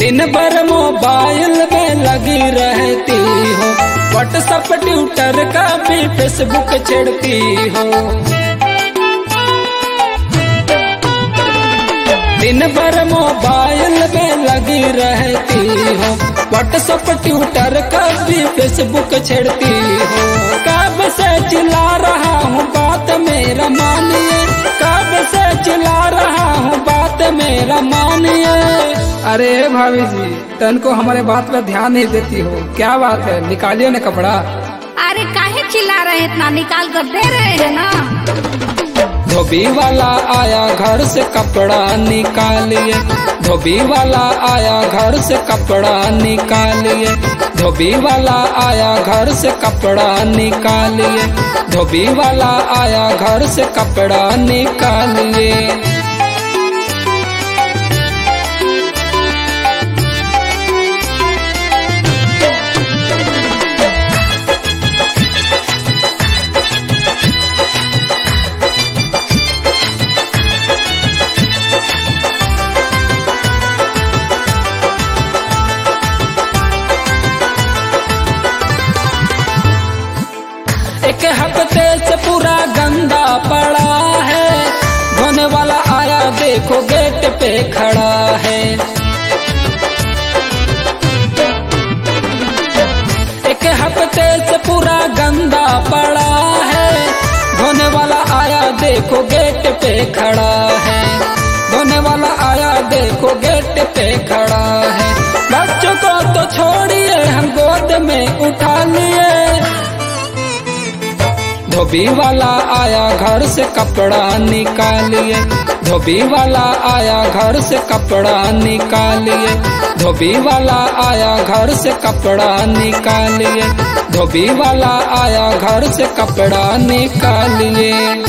दिन भर मोबाइल में लगी रहती हो, व्हाट्सएप ट्विटर का भी फेसबुक छेड़ती हो। दिन भर मोबाइल में लगी रहती हो, व्हाट्सएप ट्विटर का भी फेसबुक छेड़ती हो। कब से चिल्ला रहा हूँ बात मेरा मानिए, कब से चिल्ला रहा हूँ बात मेरा मानिए। अरे भाभी जी, तन को हमारे बात पे ध्यान नहीं देती हो, क्या बात है, निकालिए ना कपड़ा। अरे काहे चिल्ला रहे, इतना निकाल कर दे रहे हैं ना। धोबी वाला आया घर से कपड़ा निकालिए, धोबी वाला आया घर से कपड़ा निकालिए, धोबी वाला आया घर से कपड़ा निकालिए, धोबी वाला आया घर से कपड़ा निकालिए। एक हफ्ते से पूरा गंदा पड़ा है, धोने वाला आया देखो गेट पे खड़ा है। एक हफ्ते से पूरा गंदा पड़ा है, धोने वाला आया देखो गेट पे खड़ा है, धोने वाला आया देखो गेट पे खड़ा है। बच्चों को तो छोड़िए हम गोद में उठा लिए, धोबी वाला आया घर से कपड़ा निकालिए, धोबी वाला आया घर से कपड़ा निकालिए, धोबी वाला आया घर से कपड़ा निकालिए, धोबी वाला आया घर से कपड़ा निकालिए।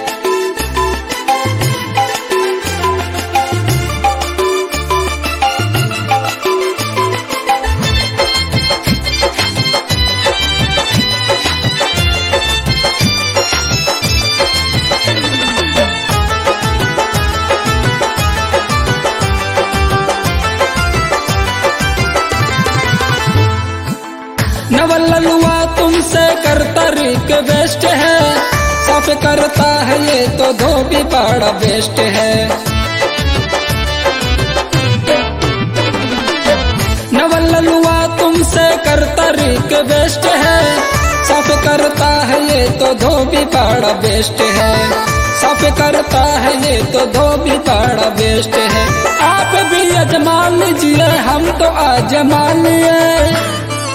नवललुआ तुमसे करता रिक्वेस्ट है, साफ करता है ये तो धोबी बड़ा बेस्ट है। नवललुआ तुमसे करता रिक्वेस्ट है, साफ करता है ये तो धोबी बड़ा बेस्ट है, साफ करता है ये तो धोबी बड़ा बेस्ट है। आप भी आजमा लीजिए, हम तो आजमा लिए।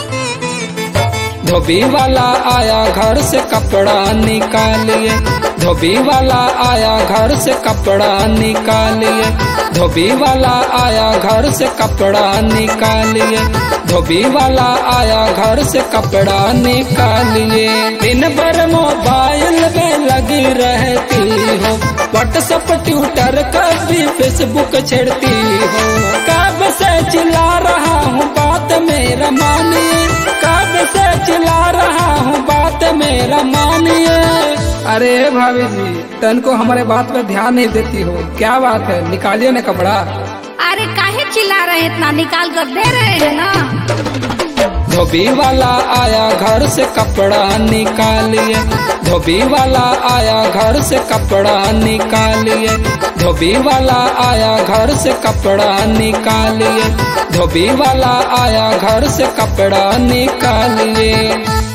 धोबी वाला आया घर से कपड़ा निकालिए, धोबी वाला आया घर से कपड़ा निकालिए, धोबी वाला आया घर से कपड़ा निकालिए, धोबी वाला आया घर से कपड़ा निकालिए। दिन भर मोबाइल में लगी रहती हो, व्हाट्सएप ट्विटर का भी फेसबुक छेड़ती हो। कब से चिल्ला रहा हूँ बात मेरा मानिए, कब से चिल्ला रहा हूँ बात मेरा मानिए। अरे भाभी जी, तन को हमारे बात पे ध्यान नहीं देती हो, क्या बात है, निकालिए ना कपड़ा। अरे काहे चिल्ला रहे, इतना निकाल कर दे रहे हैं ना। धोबी वाला आया घर से कपड़ा निकालिए, धोबी वाला आया घर से कपड़ा निकालिए, धोबी वाला आया घर से कपड़ा निकालिए, धोबी वाला आया घर से कपड़ा निकालिए।